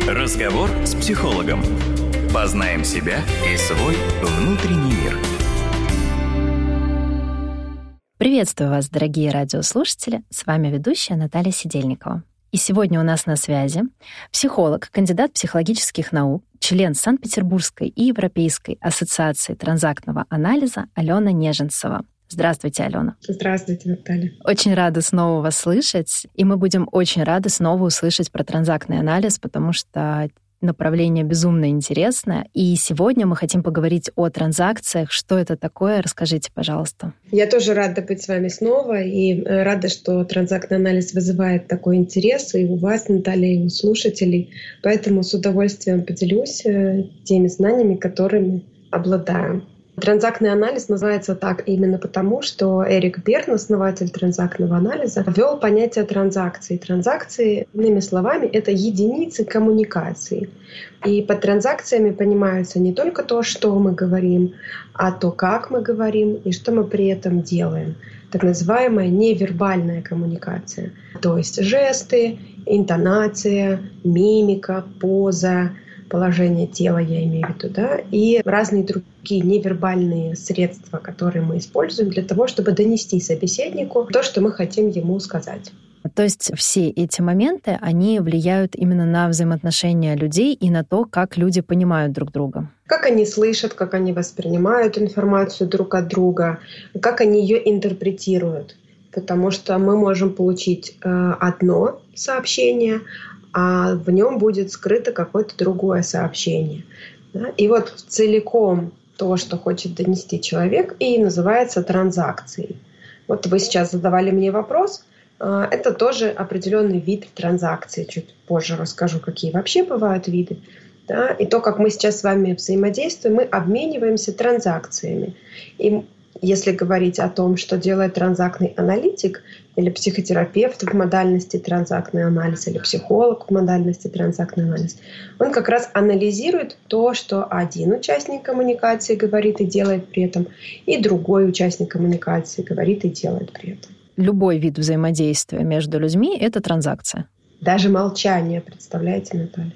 Разговор с психологом. Познаем себя и свой внутренний мир. Приветствую вас, дорогие радиослушатели. С вами ведущая Наталья Сидельникова. И сегодня у нас на связи психолог, кандидат психологических наук, член Санкт-Петербургской и Европейской ассоциации транзактного анализа Алена Неженцева. Здравствуйте, Алена. Здравствуйте, Наталья. Очень рада снова вас слышать, и мы будем очень рады снова услышать про транзактный анализ, потому что направление безумно интересное. И сегодня мы хотим поговорить о транзакциях. Что это такое? Расскажите, пожалуйста. Я тоже рада быть с вами снова и рада, что транзактный анализ вызывает такой интерес и у вас, Наталья, и у слушателей. Поэтому с удовольствием поделюсь теми знаниями, которыми обладаю. Транзактный анализ называется так именно потому, что Эрик Берн, основатель транзактного анализа, ввел понятие транзакции. Транзакции, иными словами, это единицы коммуникации. И под транзакциями понимается не только то, что мы говорим, а то, как мы говорим и что мы при этом делаем. Так называемая невербальная коммуникация. То есть жесты, интонация, мимика, поза, положение тела, я имею в виду, да, и разные другие невербальные средства, которые мы используем для того, чтобы донести собеседнику то, что мы хотим ему сказать. То есть все эти моменты, они влияют именно на взаимоотношения людей и на то, как люди понимают друг друга. Как они слышат, как они воспринимают информацию друг от друга, как они ее интерпретируют. Потому что мы можем получить одно сообщение, а в нем будет скрыто какое-то другое сообщение. И вот целиком то, что хочет донести человек, и называется транзакцией. Вот вы сейчас задавали мне вопрос. Это тоже определенный вид транзакции. Чуть позже расскажу, какие вообще бывают виды. И то, как мы сейчас с вами взаимодействуем, мы обмениваемся транзакциями. И если говорить о том, что делает транзактный аналитик или психотерапевт в модальности транзактный анализ, или психолог в модальности транзактный анализ, он как раз анализирует то, что один участник коммуникации говорит и делает при этом, и другой участник коммуникации говорит и делает при этом. Любой вид взаимодействия между людьми — это транзакция. Даже молчание, представляете, Наталья?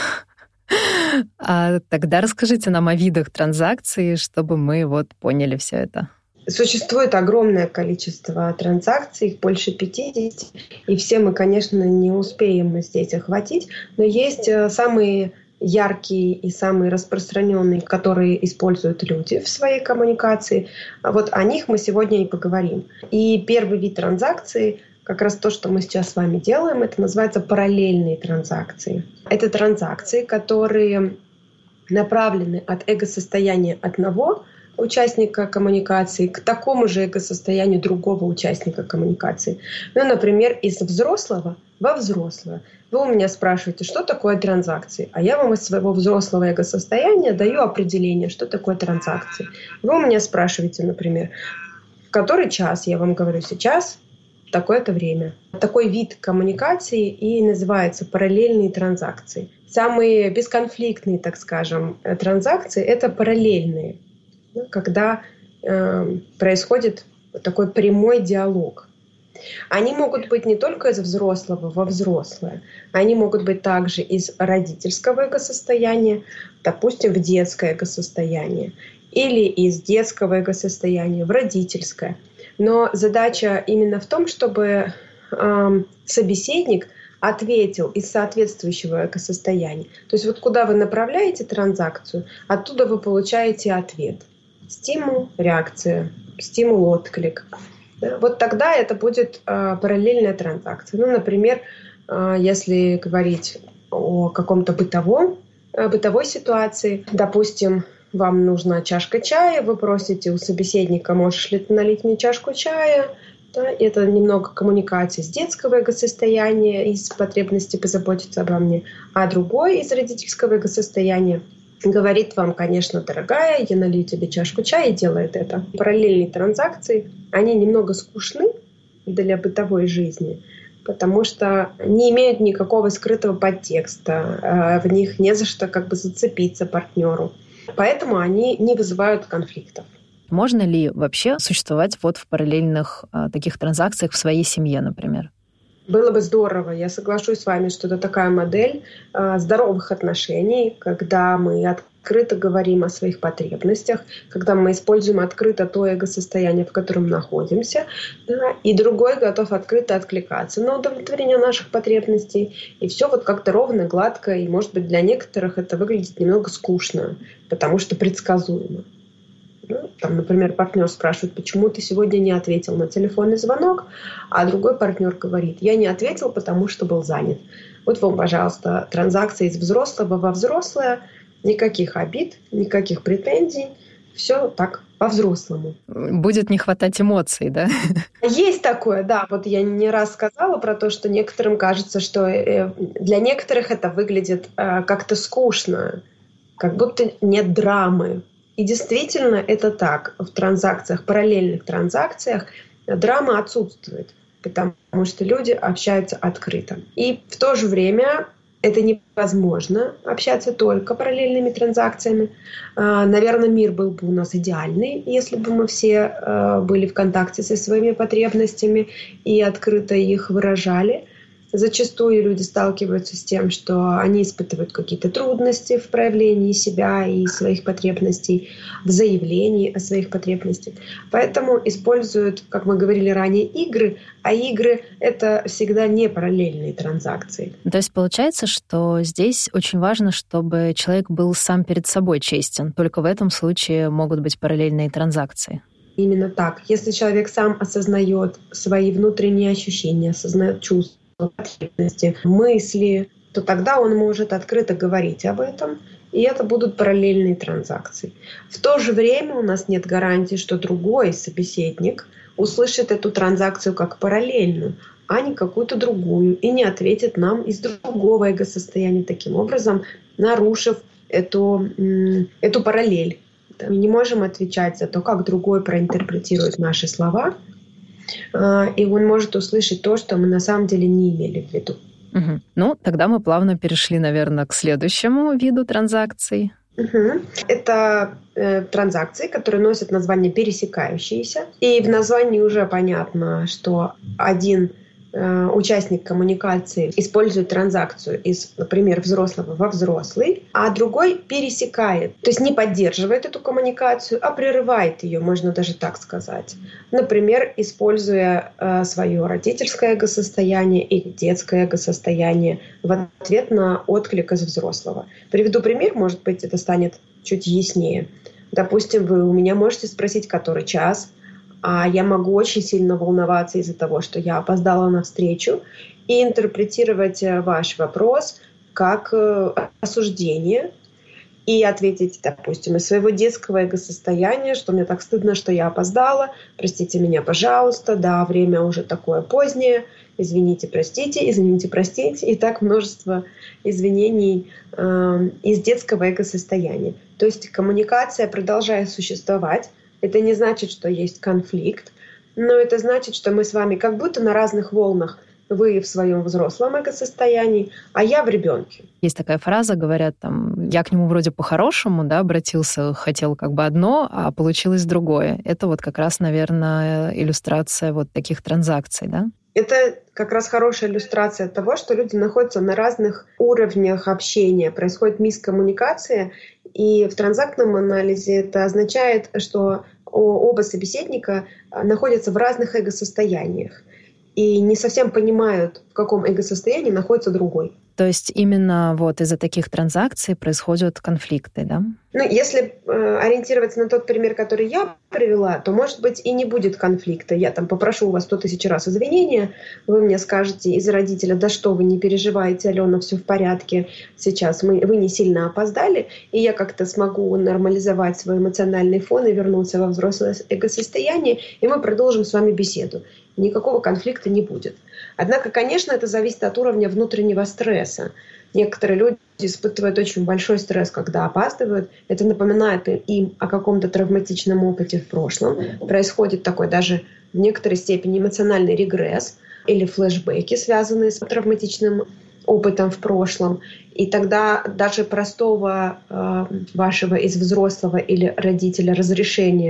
А тогда расскажите нам о видах транзакций, чтобы мы поняли все это. Существует огромное количество транзакций, их больше 50, и все мы, конечно, не успеем здесь охватить, но есть самые яркие и самые распространенные, которые используют люди в своей коммуникации. Вот о них мы сегодня и поговорим. И первый вид транзакций, как раз то, что мы сейчас с вами делаем, это называется параллельные транзакции. Это транзакции, которые направлены от эго-состояния одного участника коммуникации к такому же эго-состоянию другого участника коммуникации. Например, из взрослого во взрослое. Вы у меня спрашиваете, что такое транзакции, а я вам из своего взрослого эго-состояния даю определение, что такое транзакции. Вы у меня спрашиваете, например, в который час, я вам говорю, сейчас такое-то время. Такой вид коммуникации и называется параллельные транзакции. Самые бесконфликтные, так скажем, транзакции — это параллельные, когда происходит такой прямой диалог. Они могут быть не только из взрослого во взрослое, они могут быть также из родительского эго-состояния, допустим, в детское эго-состояние, или из детского эго-состояния в родительское. Но задача именно в том, чтобы собеседник ответил из соответствующего эго-состояния. То есть куда вы направляете транзакцию, оттуда вы получаете ответ. Стимул, реакция, стимул, отклик. Тогда это будет параллельная транзакция. Например, если говорить о каком-то бытовой ситуации, допустим, вам нужна чашка чая, вы просите у собеседника, можешь ли ты налить мне чашку чая? Это немного коммуникации с детского эго-состояния, из потребности позаботиться обо мне, а другой из родительского эго-состояния говорит вам, конечно, дорогая, я налью тебе чашку чая, и делает это. Параллельные транзакции, они немного скучны для бытовой жизни, потому что не имеют никакого скрытого подтекста, в них не за что зацепиться партнеру. Поэтому они не вызывают конфликтов. Можно ли вообще существовать в параллельных таких транзакциях в своей семье, например? Было бы здорово, я соглашусь с вами, что это такая модель здоровых отношений, когда мы открыто говорим о своих потребностях, когда мы используем открыто то эго-состояние, в котором находимся, да, и другой готов открыто откликаться на удовлетворение наших потребностей. И все вот как-то ровно, гладко, и, может быть, для некоторых это выглядит немного скучно, потому что предсказуемо. Ну, там, например, партнер спрашивает, почему ты сегодня не ответил на телефонный звонок, а другой партнер говорит, я не ответил, потому что был занят. Вот вам, пожалуйста, транзакция из взрослого во взрослое, никаких обид, никаких претензий, все так по-взрослому. Будет не хватать эмоций, да? Есть такое, да. Вот я не раз сказала про то, что некоторым кажется, что для некоторых это выглядит как-то скучно, как будто нет драмы. И действительно это так. В транзакциях, параллельных транзакциях драма отсутствует, потому что люди общаются открыто. И в то же время это невозможно общаться только параллельными транзакциями. Наверное, мир был бы у нас идеальный, если бы мы все были в контакте со своими потребностями и открыто их выражали. Зачастую люди сталкиваются с тем, что они испытывают какие-то трудности в проявлении себя и своих потребностей, в заявлении о своих потребностях. Поэтому используют, как мы говорили ранее, игры, а игры — это всегда не параллельные транзакции. То есть получается, что здесь очень важно, чтобы человек был сам перед собой честен. Только в этом случае могут быть параллельные транзакции. Именно так. Если человек сам осознает свои внутренние ощущения, осознает чувства, потребности, мысли, то тогда он может открыто говорить об этом, и это будут параллельные транзакции. В то же время у нас нет гарантии, что другой собеседник услышит эту транзакцию как параллельную, а не какую-то другую, и не ответит нам из другого эго-состояния, таким образом нарушив эту параллель. Мы не можем отвечать за то, как другой проинтерпретирует наши слова, и он может услышать то, что мы на самом деле не имели в виду. Угу. Ну, тогда мы плавно перешли, наверное, к следующему виду транзакций. Угу. Это транзакции, которые носят название пересекающиеся. И в названии уже понятно, что один участник коммуникации использует транзакцию из, например, взрослого во взрослый, а другой пересекает, то есть не поддерживает эту коммуникацию, а прерывает ее, можно даже так сказать. Например, используя свое родительское эго-состояние и детское эго-состояние в ответ на отклик из взрослого. Приведу пример, может быть, это станет чуть яснее. Допустим, вы у меня можете спросить, который час, а я могу очень сильно волноваться из-за того, что я опоздала на встречу, и интерпретировать ваш вопрос как осуждение и ответить, допустим, из своего детского эго-состояния, что мне так стыдно, что я опоздала, простите меня, пожалуйста, да, время уже такое позднее, извините, простите, и так множество извинений из детского эго-состояния. То есть коммуникация продолжает существовать. Это не значит, что есть конфликт, но это значит, что мы с вами как будто на разных волнах. Вы в своем взрослом эго-состоянии, а я в ребенке. Есть такая фраза, говорят, там, я к нему вроде по-хорошему, да, обратился, хотел как бы одно, а получилось другое. Это вот как раз, наверное, иллюстрация вот таких транзакций, да? Это как раз хорошая иллюстрация того, что люди находятся на разных уровнях общения. Происходит мискоммуникация, и в транзактном анализе это означает, что оба собеседника находятся в разных эго-состояниях и не совсем понимают, в каком эго-состоянии находится другой. То есть именно вот из-за таких транзакций происходят конфликты, да? Ну, если ориентироваться на тот пример, который я привела, то, может быть, и не будет конфликта. Я там попрошу у вас 100 000 раз извинения, вы мне скажете из родителя, да что вы, не переживайте, Алена, все в порядке, сейчас вы не сильно опоздали, и я как-то смогу нормализовать свой эмоциональный фон и вернуться во взрослое эго-состояние, и мы продолжим с вами беседу. Никакого конфликта не будет. Однако, конечно, это зависит от уровня внутреннего стресса. Некоторые люди испытывают очень большой стресс, когда опаздывают. Это напоминает им о каком-то травматичном опыте в прошлом. Происходит такой даже в некоторой степени эмоциональный регресс или флешбеки, связанные с травматичным опытом в прошлом. И тогда даже простого вашего из взрослого или родителя разрешения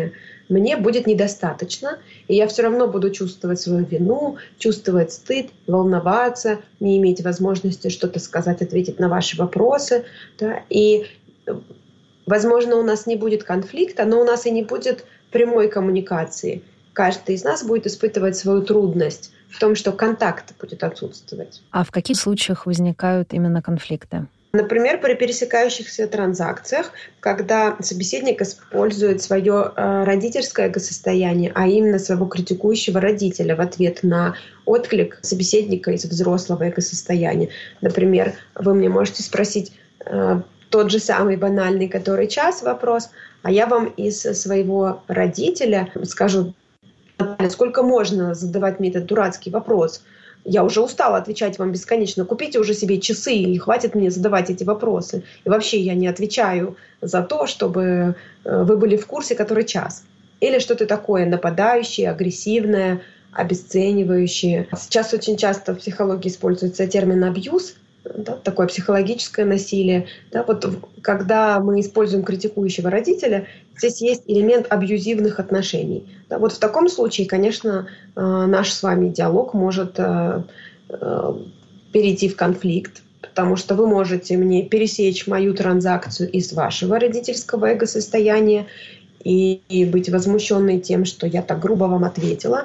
мне будет недостаточно, и я все равно буду чувствовать свою вину, чувствовать стыд, волноваться, не иметь возможности что-то сказать, ответить на ваши вопросы. Да? И, возможно, у нас не будет конфликта, но у нас и не будет прямой коммуникации. Каждый из нас будет испытывать свою трудность в том, что контакт будет отсутствовать. А в каких случаях возникают именно конфликты? Например, при пересекающихся транзакциях, когда собеседник использует свое родительское эго-состояние, а именно своего критикующего родителя в ответ на отклик собеседника из взрослого эго-состояния. Например, вы мне можете спросить тот же самый банальный который час вопрос, а я вам из своего родителя скажу: сколько можно задавать мне этот дурацкий вопрос? Я уже устала отвечать вам бесконечно. Купите уже себе часы и хватит мне задавать эти вопросы. И вообще я не отвечаю за то, чтобы вы были в курсе, который час. Или что-то такое нападающее, агрессивное, обесценивающее. Сейчас очень часто в психологии используется термин «абьюз», да, такое психологическое насилие. Да, вот когда мы используем критикующего родителя, здесь есть элемент абьюзивных отношений. Да, вот в таком случае, конечно, наш с вами диалог может перейти в конфликт, потому что вы можете мне пересечь мою транзакцию из вашего родительского эго-состояния и быть возмущенной тем, что я так грубо вам ответила.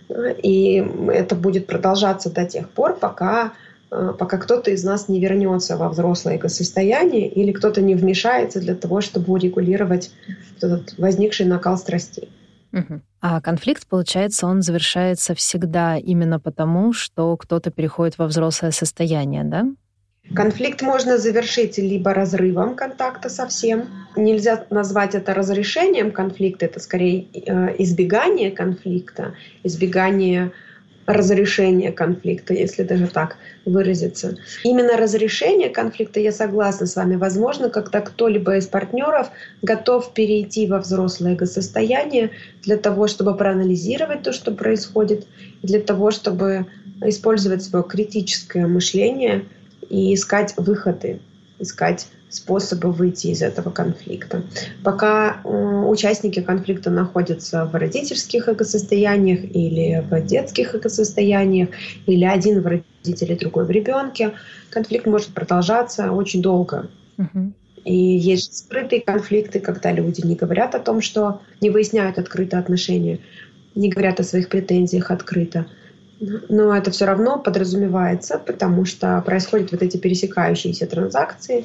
И это будет продолжаться до тех пор, пока кто-то из нас не вернется во взрослое эго-состояние или кто-то не вмешается для того, чтобы урегулировать этот возникший накал страстей. Угу. А конфликт, получается, он завершается всегда именно потому, что кто-то переходит во взрослое состояние, да? Конфликт можно завершить либо разрывом контакта совсем. Нельзя назвать это разрешением конфликта, это скорее избегание конфликта, избегание разрешения конфликта, если даже так выразиться. Именно разрешение конфликта, я согласна с вами, возможно, когда кто-либо из партнеров готов перейти во взрослое эго-состояние для того, чтобы проанализировать то, что происходит, для того, чтобы использовать свое критическое мышление и искать выходы, искать способы выйти из этого конфликта. Пока участники конфликта находятся в родительских эго-состояниях или в детских эго-состояниях, или один в родителе, другой в ребенке, конфликт может продолжаться очень долго. Угу. И есть скрытые конфликты, когда люди не говорят о том, что не выясняют открыто отношения, не говорят о своих претензиях открыто. Но это все равно подразумевается, потому что происходят вот эти пересекающиеся транзакции,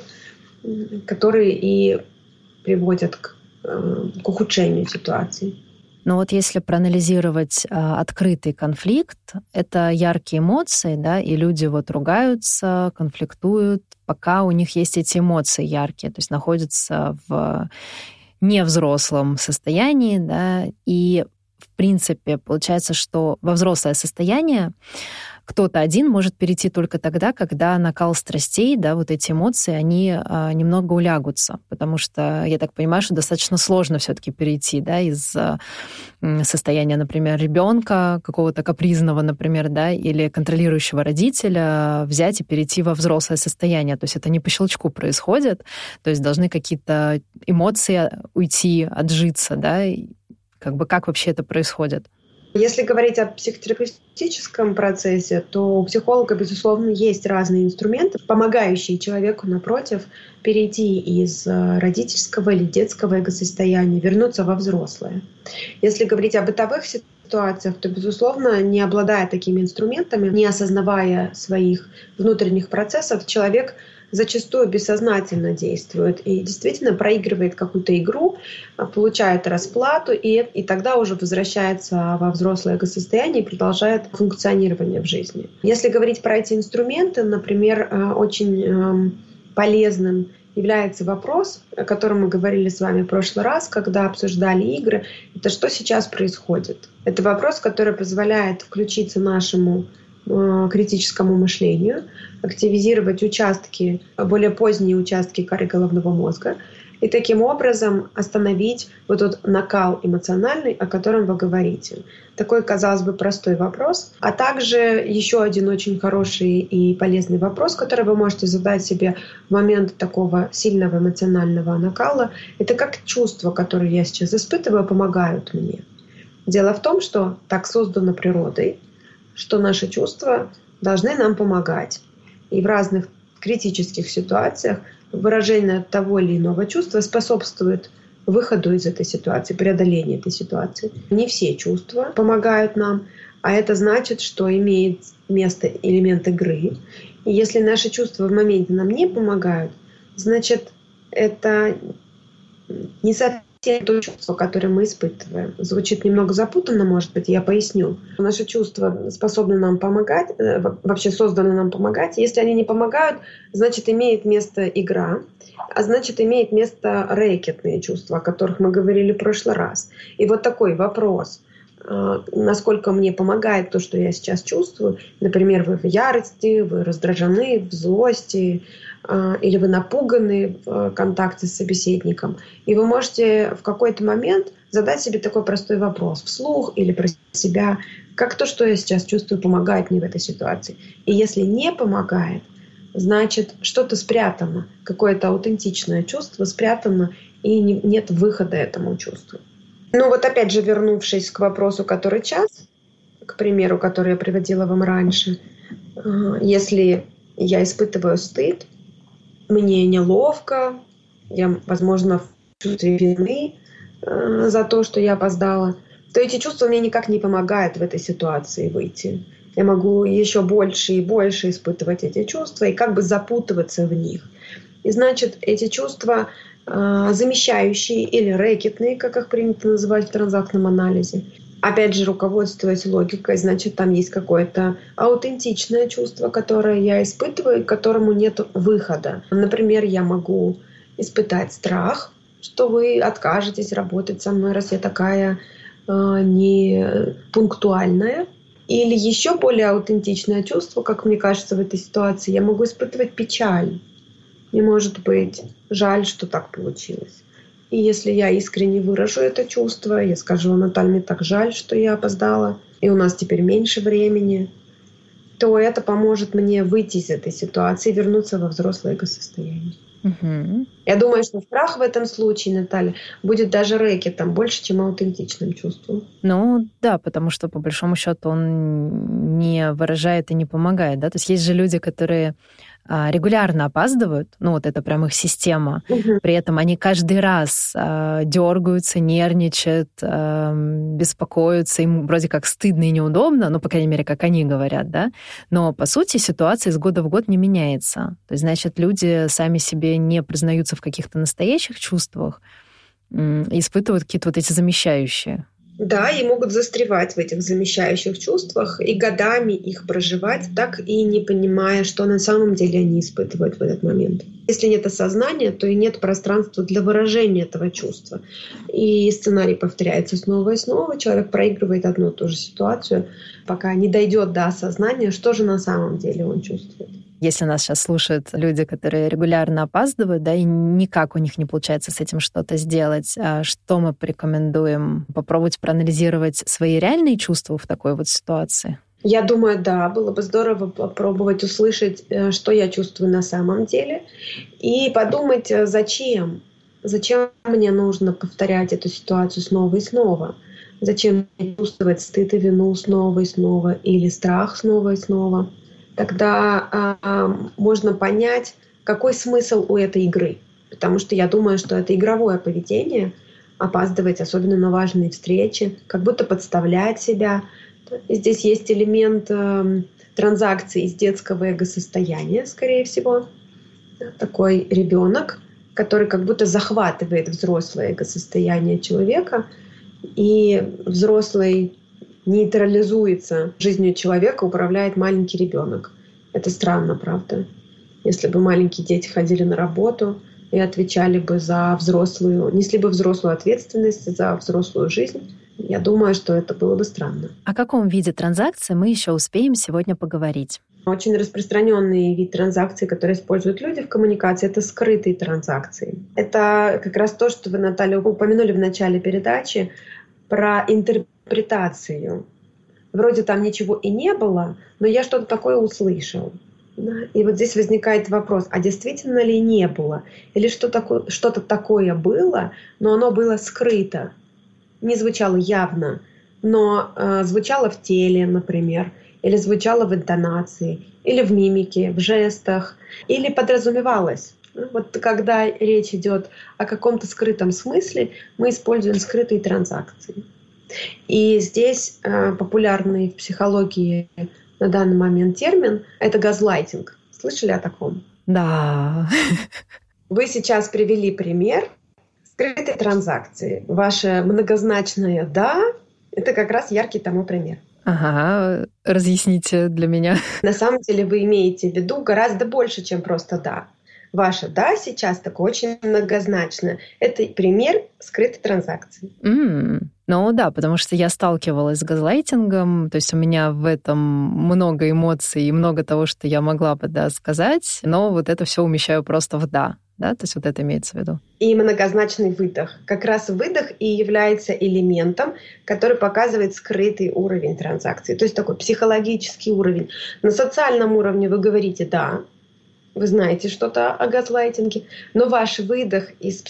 которые и приводят к ухудшению ситуации. Но вот если проанализировать открытый конфликт, это яркие эмоции, да, и люди вот ругаются, конфликтуют, пока у них есть эти эмоции яркие, то есть находятся в невзрослом состоянии, да, и в принципе получается, что во взрослое состояние кто-то один может перейти только тогда, когда накал страстей, да, вот эти эмоции, они немного улягутся, потому что, я так понимаю, что достаточно сложно все-таки перейти, да, из состояния, например, ребенка, какого-то капризного, например, да, или контролирующего родителя, взять и перейти во взрослое состояние. То есть это не по щелчку происходит, то есть должны какие-то эмоции уйти, отжиться, да, как вообще это происходит? Если говорить о психотерапевтическом процессе, то у психолога, безусловно, есть разные инструменты, помогающие человеку, напротив, перейти из родительского или детского эго-состояния, вернуться во взрослое. Если говорить о бытовых ситуациях, то, безусловно, не обладая такими инструментами, не осознавая своих внутренних процессов, человек зачастую бессознательно действует и действительно проигрывает какую-то игру, получает расплату и тогда уже возвращается во взрослое эго-состояние и продолжает функционирование в жизни. Если говорить про эти инструменты, например, очень полезным является вопрос, о котором мы говорили с вами в прошлый раз, когда обсуждали игры. Это что сейчас происходит? Это вопрос, который позволяет включиться нашему критическому мышлению, активизировать участки, более поздние участки коры головного мозга и таким образом остановить вот тот накал эмоциональный, о котором вы говорите. Такой, казалось бы, простой вопрос. А также еще один очень хороший и полезный вопрос, который вы можете задать себе в момент такого сильного эмоционального накала, это как чувства, которые я сейчас испытываю, помогают мне. Дело в том, что так создано природой, что наши чувства должны нам помогать. И в разных критических ситуациях выражение того или иного чувства способствует выходу из этой ситуации, преодолению этой ситуации. Не все чувства помогают нам, а это значит, что имеет место элемент игры. И если наши чувства в моменте нам не помогают, значит, это не совсем то чувство, которое мы испытываем. Звучит немного запутанно, может быть, я поясню. Наши чувства способны нам помогать, вообще созданы нам помогать. Если они не помогают, значит, имеет место игра, а значит, имеет место рэкетные чувства, о которых мы говорили в прошлый раз. И вот такой вопрос. Насколько мне помогает то, что я сейчас чувствую. Например, вы в ярости, вы раздражены, в злости, или вы напуганы в контакте с собеседником. И вы можете в какой-то момент задать себе такой простой вопрос вслух или про себя, как то, что я сейчас чувствую, помогает мне в этой ситуации. И если не помогает, значит, что-то спрятано, какое-то аутентичное чувство спрятано, и нет выхода этому чувству. Ну вот опять же, вернувшись к вопросу, который час, к примеру, который я приводила вам раньше, если я испытываю стыд, мне неловко, я, возможно, в чувстве вины за то, что я опоздала, то эти чувства мне никак не помогают в этой ситуации выйти. Я могу еще больше и больше испытывать эти чувства и как бы запутываться в них. И значит, эти чувства замещающие или рэкетные, как их принято называть в транзактном анализе. Опять же, руководствуясь логикой, значит, там есть какое-то аутентичное чувство, которое я испытываю, к которому нет выхода. Например, я могу испытать страх, что вы откажетесь работать со мной, раз я такая не пунктуальная. Или еще более аутентичное чувство, как мне кажется в этой ситуации, я могу испытывать печаль. Мне может быть жаль, что так получилось. И если я искренне выражу это чувство, я скажу: Наталья, мне так жаль, что я опоздала, и у нас теперь меньше времени, то это поможет мне выйти из этой ситуации и вернуться во взрослое эго-состояние. Угу. Я думаю, что страх в этом случае, Наталья, будет даже рэкетом больше, чем аутентичным чувством. Ну да, потому что по большому счету он не выражает и не помогает, да. То есть есть же люди, которые регулярно опаздывают, ну вот это прям их система. При этом они каждый раз дергаются, нервничают, беспокоятся, им вроде как стыдно и неудобно, ну, по крайней мере, как они говорят, да. Но по сути ситуация из года в год не меняется. То есть, значит, люди сами себе не признаются в каких-то настоящих чувствах, испытывают какие-то вот эти замещающие. Да, и могут застревать в этих замещающих чувствах и годами их проживать, так и не понимая, что на самом деле они испытывают в этот момент. Если нет осознания, то и нет пространства для выражения этого чувства. И сценарий повторяется снова и снова. Человек проигрывает одну и ту же ситуацию, пока не дойдет до осознания, что же на самом деле он чувствует. Если нас сейчас слушают люди, которые регулярно опаздывают, да, и никак у них не получается с этим что-то сделать, что мы порекомендуем? Попробовать проанализировать свои реальные чувства в такой вот ситуации? Я думаю, да, было бы здорово попробовать услышать, что я чувствую на самом деле, и подумать, зачем мне нужно повторять эту ситуацию снова и снова. Зачем мне чувствовать стыд и вину снова и снова, или страх снова и снова. Тогда можно понять, какой смысл у этой игры. Потому что я думаю, что это игровое поведение, опаздывать, особенно на важные встречи, как будто подставлять себя. И здесь есть элемент транзакции из детского эго-состояния, скорее всего. Такой ребенок, который как будто захватывает взрослое эго-состояние человека, и взрослый нейтрализуется жизнью человека, управляет маленький ребенок. Это странно, правда? Если бы маленькие дети ходили на работу и отвечали бы за взрослую, несли бы взрослую ответственность за взрослую жизнь, Я думаю, что это было бы странно. О каком виде транзакции мы еще успеем сегодня поговорить? Очень распространенный вид транзакций, который используют люди в коммуникации, это скрытые транзакции. Это как раз то, что вы, Наталья, упомянули в начале передачи про интерпретацию. Вроде там ничего и не было, но я что-то такое услышал. И вот здесь возникает вопрос, а действительно ли не было? Или что-то такое было, но оно было скрыто, не звучало явно, но звучало в теле, например, или звучало в интонации, или в мимике, в жестах, или подразумевалось. Вот когда речь идет о каком-то скрытом смысле, мы используем скрытые транзакции. И здесь популярный в психологии на данный момент термин — это газлайтинг. Слышали о таком? Да. Вы сейчас привели пример скрытой транзакции. Ваше многозначное «да» — это как раз яркий тому пример. Ага, разъясните для меня. На самом деле вы имеете в виду гораздо больше, чем просто «да». Ваше «да» сейчас такое очень многозначное. Это пример скрытой транзакции. Ну да, потому что я сталкивалась с газлайтингом, то есть у меня в этом много эмоций и много того, что я могла бы сказать, но вот это все умещаю просто в «да». Да, то есть вот это имеется в виду. И многозначный выдох. Как раз выдох и является элементом, который показывает скрытый уровень транзакции. То есть такой психологический уровень. На социальном уровне вы говорите «да», вы знаете что-то о газлайтинге, но ваш выдох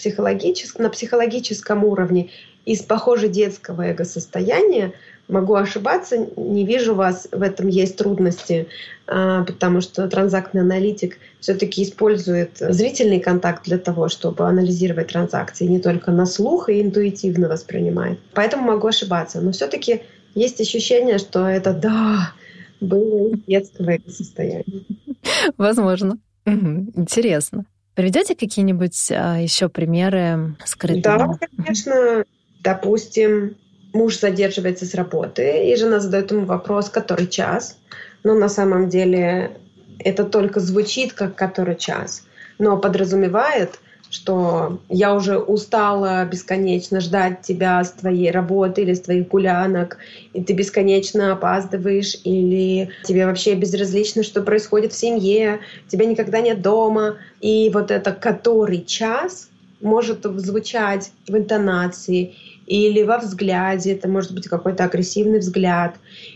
на психологическом уровне из, похоже, детского эго-состояния, могу ошибаться, не вижу вас, в этом есть трудности, потому что транзактный аналитик все-таки использует зрительный контакт для того, чтобы анализировать транзакции, не только на слух и интуитивно воспринимает. Поэтому могу ошибаться, но все-таки есть ощущение, что это «да» было из детского эго-состояния. Возможно. Интересно. Приведете какие-нибудь еще примеры скрытых? Да, конечно. Допустим, муж задерживается с работы, и жена задает ему вопрос, который час. Но на самом деле это только звучит как который час, но подразумевает, что я уже устала бесконечно ждать тебя с твоей работы или с твоих гулянок, и ты бесконечно опаздываешь, или тебе вообще безразлично, что происходит в семье, тебя никогда нет дома. И вот это «который час» может звучать в интонации или во взгляде, это может быть какой-то агрессивный взгляд,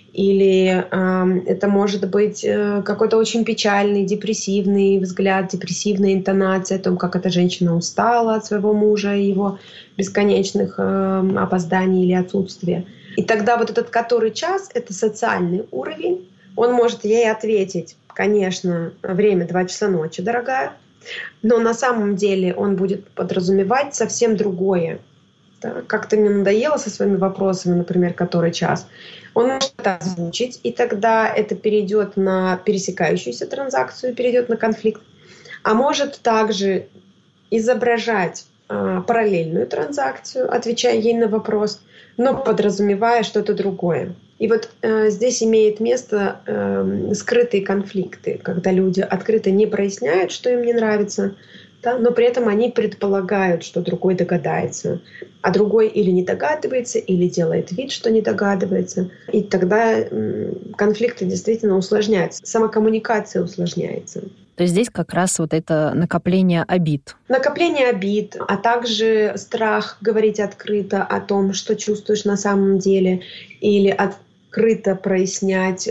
или это может быть какой-то очень печальный, депрессивный взгляд, депрессивная интонация о том, как эта женщина устала от своего мужа и его бесконечных опозданий или отсутствия. И тогда вот этот «который час» — это социальный уровень. Он может ей ответить: конечно, время 2 часа ночи, дорогая, но на самом деле он будет подразумевать совсем другое. Да? Как-то мне надоело со своими вопросами, например, «который час». Он может это озвучить, и тогда это перейдет на пересекающуюся транзакцию, перейдет на конфликт. А может также изображать параллельную транзакцию, отвечая ей на вопрос, но подразумевая что-то другое. И вот здесь имеет место скрытые конфликты, когда люди открыто не проясняют, что им не нравится, да, но при этом они предполагают, что другой догадается, а другой или не догадывается, или делает вид, что не догадывается. И тогда конфликты действительно усложняются, сама коммуникация усложняется. То есть здесь как раз вот это накопление обид. Накопление обид, а также страх говорить открыто о том, что чувствуешь на самом деле, или открыто прояснять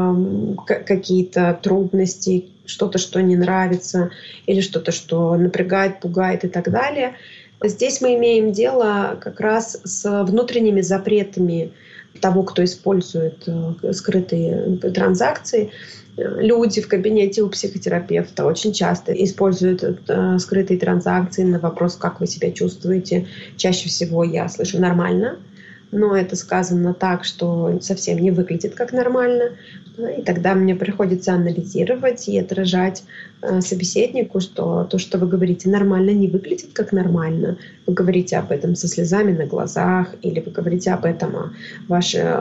какие-то трудности, что-то, что не нравится, или что-то, что напрягает, пугает и так далее. Здесь мы имеем дело как раз с внутренними запретами того, кто использует скрытые транзакции. Люди в кабинете у психотерапевта очень часто используют скрытые транзакции на вопрос, как вы себя чувствуете. Чаще всего я слышу «нормально», но это сказано так, что совсем не выглядит как нормально. И тогда мне приходится анализировать и отражать собеседнику, что то, что вы говорите «нормально», не выглядит как нормально. Вы говорите об этом со слезами на глазах, или вы говорите об этом, а ваши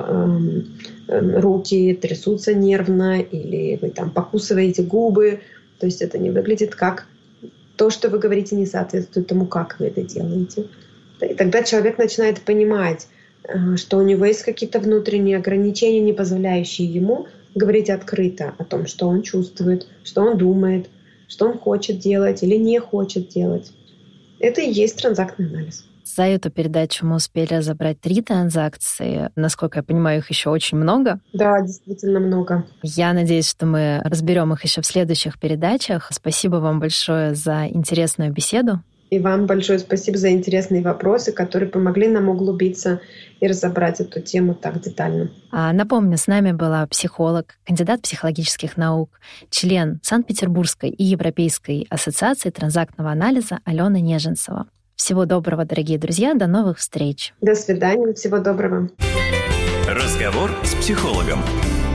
руки трясутся нервно, или вы там покусываете губы. То есть это не выглядит как то, что вы говорите, не соответствует тому, как вы это делаете. И тогда человек начинает понимать, что у него есть какие-то внутренние ограничения, не позволяющие ему говорить открыто о том, что он чувствует, что он думает, что он хочет делать или не хочет делать. Это и есть транзактный анализ. За эту передачу мы успели разобрать 3 транзакции. Насколько я понимаю, их еще очень много. Да, действительно много. Я надеюсь, что мы разберем их еще в следующих передачах. Спасибо вам большое за интересную беседу. И вам большое спасибо за интересные вопросы, которые помогли нам углубиться и разобрать эту тему так детально. Напомню, с нами была психолог, кандидат психологических наук, член Санкт-Петербургской и Европейской ассоциации транзактного анализа Алена Неженцева. Всего доброго, дорогие друзья, до новых встреч. До свидания, всего доброго. Разговор с психологом.